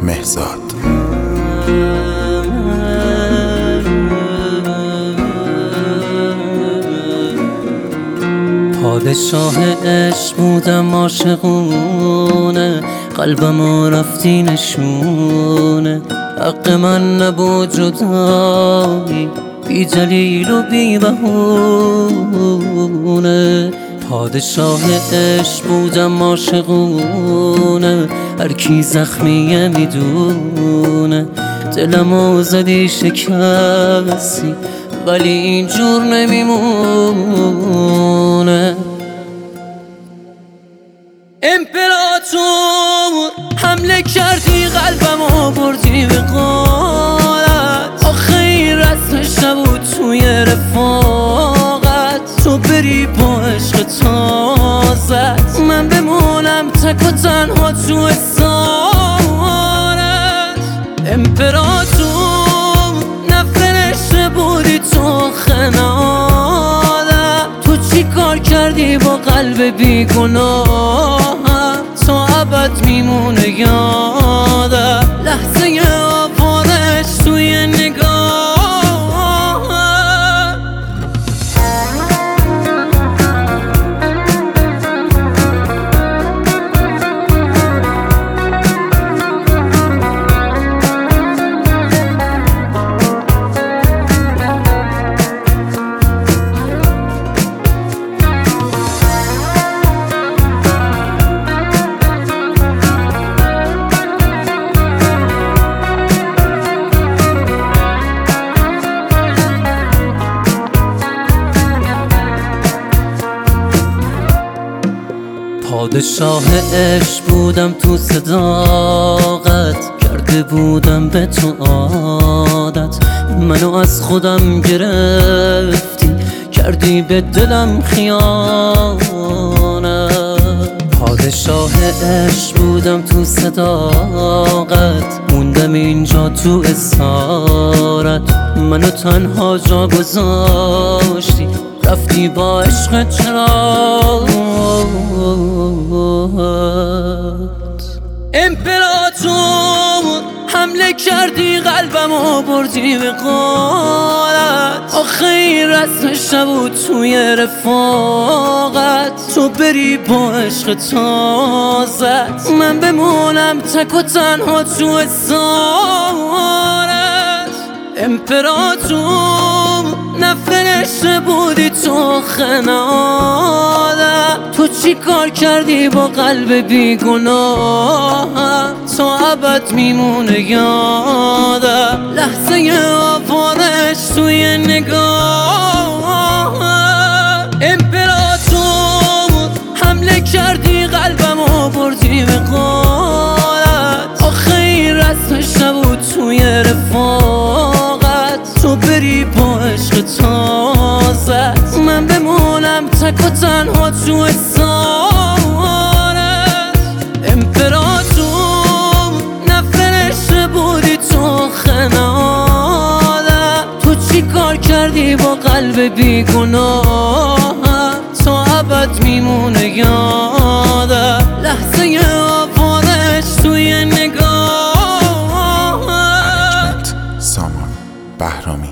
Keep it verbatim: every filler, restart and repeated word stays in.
مهزاد. پادشاه عشق بودم عاشقونه، قلبم رفتی نشونه. حق من نبود جدایی، بی دلیل و بی بهونه. پادشاه عشق بودم عاشقونه، هر کی زخمیه میدونه. دلمو زدی شکستی ولی اینجور نمیمونه. امپراتور حمله کردی قلبمو بردی به غارت. آخه این رسمش نبود توی رفاقت، تو بری با عشق تازت، من بمونم تک و تنها تو اسارت. امپراتور نفرشته بودی تو خنادم، تو چی کار کردی با قلب بیگناهم؟ تا ابد میمونه یادم لحظه آوارش توی نگاه. پادشاه عشق بودم تو صداقت، کرده بودم به تو عادت. منو از خودم گرفتی، کردی به دلم خیانت. پادشاه عشق بودم تو صداقت، موندم اینجا تو اسارت. منو تنها جا گذاشتی، رفتی با عشق چرا. امپراتور حمله کردی قلبمو بردی به غارت. آخه این رسمش نبود توی رفاقت، تو بری با عشق تازت، من بمونم تک و تنها تو اسارت. امپراتور نفرشته بودی تو خنادم، تو چی کار کردی با قلب بیگناهم؟ تا ابد میمونه یادم لحظه آوارش توی نگاه. امپراتور حمله کردی قلبمو بردی به غارت. آخه این رسمش نبود توی رفاقت، تو بری با عشق تازت، من بمونم تک و تنها تو اسارت. امپراتور نفرشته بودی تو خنادم، تو چی کار کردی با قلب بیگناهم؟ تا ابد میمونه یادم لحظه آوارش توی نگاه. سامان بهرامی.